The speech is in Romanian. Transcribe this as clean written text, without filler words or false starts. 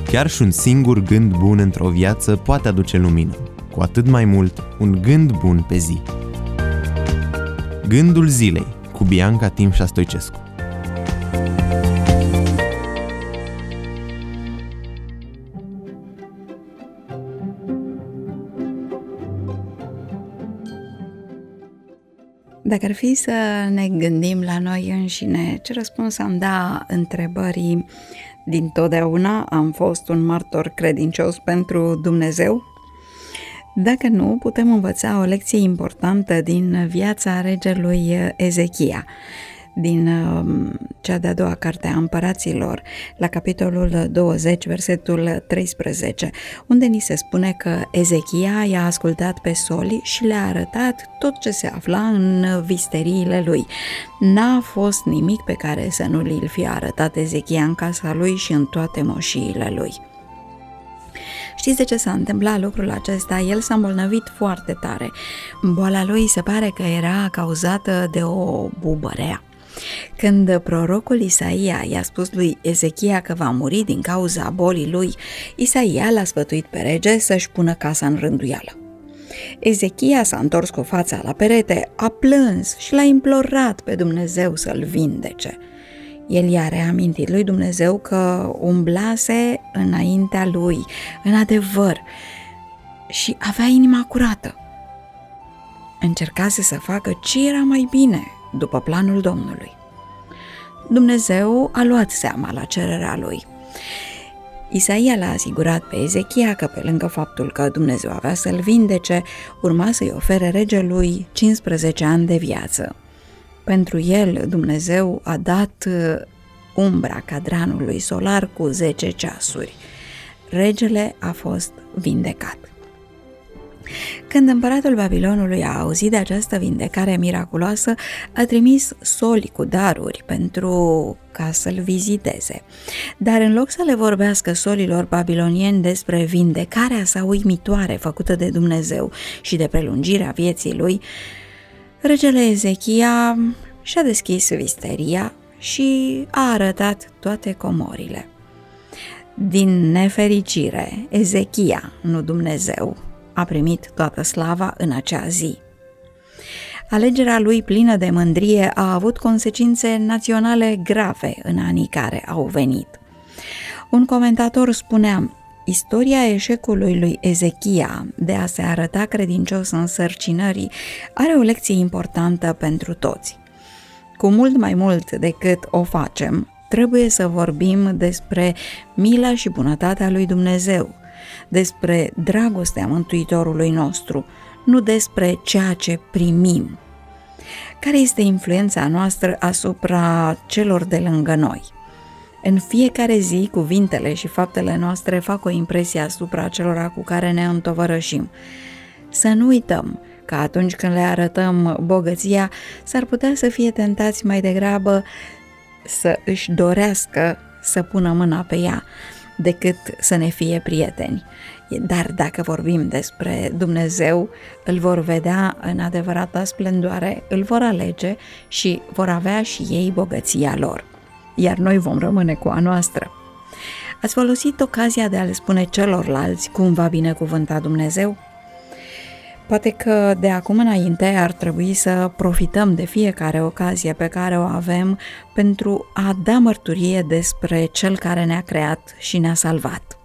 Chiar și un singur gând bun într-o viață poate aduce lumină, cu atât mai mult un gând bun pe zi. Gândul zilei cu Bianca Timșa Stoicescu. Dacă ar fi să ne gândim la noi înșine, ce răspuns am da întrebării dintotdeauna am fost un martor credincios pentru Dumnezeu? Dacă nu, putem învăța o lecție importantă din viața regelui Ezechia, din cea de-a doua carte a Împăraților, la capitolul 20, versetul 13, unde ni se spune că Ezechia i-a ascultat pe soli și le-a arătat tot ce se afla în visteriile lui. N-a fost nimic pe care să nu li-l fie arătat Ezechia în casa lui și în toate moșiile lui. Știți de ce s-a întâmplat lucrul acesta? El s-a îmbolnăvit foarte tare. Boala lui se pare că era cauzată de o bubărea. Când prorocul Isaia i-a spus lui Ezechia că va muri din cauza bolii lui, Isaia l-a sfătuit pe rege să-și pună casa în rânduială. Ezechia s-a întors cu fața la perete, a plâns și l-a implorat pe Dumnezeu să-l vindece. El i-a reamintit lui Dumnezeu că umblase înaintea lui, în adevăr, și avea inima curată. Încercase să facă ce era mai bine, după planul Domnului. Dumnezeu a luat seama la cererea lui. Isaia l-a asigurat pe Ezechia că pe lângă faptul că Dumnezeu avea să-l vindece, urma să-i ofere regelui 15 ani de viață. Pentru el, Dumnezeu a dat umbra cadranului solar cu 10 ceasuri. Regele a fost vindecat. Când împăratul Babilonului a auzit de această vindecare miraculoasă, a trimis soli cu daruri pentru ca să-l viziteze. Dar în loc să le vorbească solilor babilonieni despre vindecarea sa uimitoare făcută de Dumnezeu și de prelungirea vieții lui, regele Ezechia și-a deschis visteria și a arătat toate comorile. Din nefericire, Ezechia, nu Dumnezeu, a primit toată slava în acea zi. Alegerea lui plină de mândrie a avut consecințe naționale grave în anii care au venit. Un comentator spunea: istoria eșecului lui Ezechia de a se arăta credincios însărcinării are o lecție importantă pentru toți. Cu mult mai mult decât o facem, trebuie să vorbim despre mila și bunătatea lui Dumnezeu, despre dragostea Mântuitorului nostru, nu despre ceea ce primim. Care este influența noastră asupra celor de lângă noi? În fiecare zi, cuvintele și faptele noastre fac o impresie asupra celora cu care ne întovărășim. Să nu uităm că atunci când le arătăm bogăția, s-ar putea să fie tentați mai degrabă să își dorească să pună mâna pe ea, decât să ne fie prieteni. Dar dacă vorbim despre Dumnezeu, îl vor vedea în adevărata splendoare, îl vor alege și vor avea și ei bogăția lor, iar noi vom rămâne cu a noastră. Ați folosit ocazia de a le spune celorlalți cum va binecuvânta Dumnezeu? Poate că de acum înainte ar trebui să profităm de fiecare ocazie pe care o avem pentru a da mărturie despre Cel care ne-a creat și ne-a salvat.